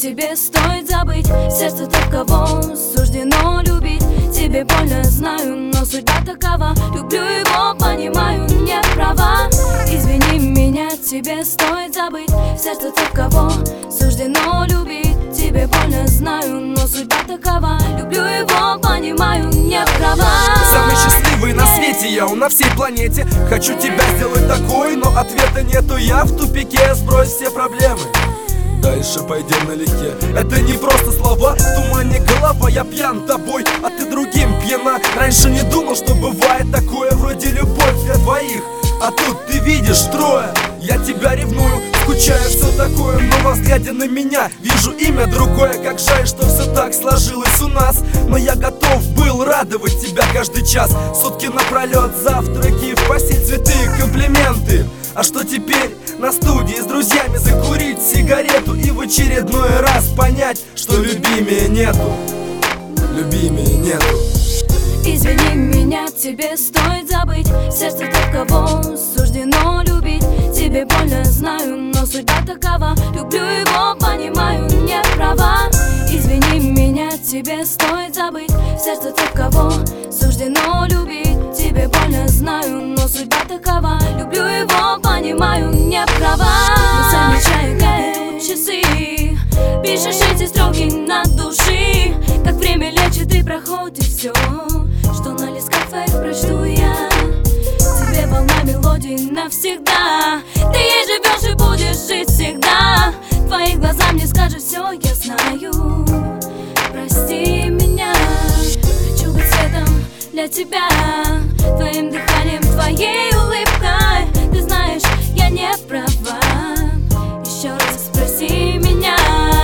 тебе стоит забыть. Сердце тот, кого суждено любить. Тебе больно, знаю, но судьба такова. Люблю его, понимаю, не права. Извини меня, тебе стоит забыть. Сердце тот, кого суждено любить. Тебе больно, знаю, но судьба такова. Люблю его, понимаю, не права. Самый счастливый на свете я, он на всей планете. Хочу тебя сделать такой, но ответа нету. Я в тупике, сбрось все проблемы. Дальше пойдем налегке. Это не просто слова, в тумане голова. Я пьян тобой, а ты другим пьяна. Раньше не думал, что бывает такое. Вроде любовь для двоих, а тут ты видишь трое. Я тебя ревную, скучаю, все такое. Но во взгляде на меня вижу имя другое. Как жаль, что все так сложилось у нас. Но я готов был радовать тебя каждый час. Сутки напролет, завтраки, в постель, цветы, комплименты. А что теперь? На студии с друзьями закурить сигарету и в очередной раз понять, что любимее нету. Любимее нету. Извини меня, тебе стоит забыть. Сердце тот, кого суждено любить. Тебе больно, знаю, но судьба такова. Люблю его, понимаю, не права. Извини меня, тебе стоит забыть. Сердце тот, кого суждено любить. Тебе больно, знаю, но судьба такова. Люблю его, понимаю, не права. Не замечаю, как идут часы. Пишешь эти строки на души. Как время лечит и проходит все, что на листках твоих прочту я. Тебе волна мелодий навсегда. Ты ей живешь и будешь жить всегда. Твои глаза мне скажут все, я знаю. Прости меня, хочу быть светом для тебя, твоим дыханием, твоей улыбкой. Ты знаешь, я не права. Еще раз прости меня.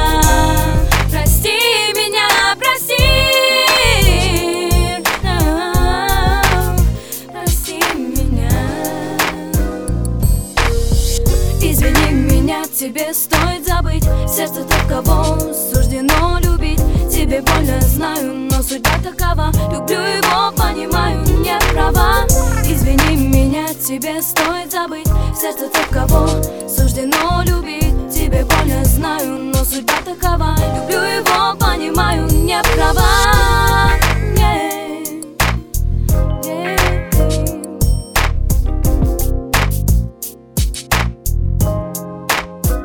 Прости меня, прости. Прости меня. Извини меня, тебе стоит забыть. Сердце тот, кого суждено любить. Тебе больно, знаю, но судьба такова. Люблю его, понимаю, не права. Извини меня, тебе стоит забыть. Сердце тот, кого суждено любить. Тебе больно, знаю, но судьба такова. Люблю его, понимаю, не права.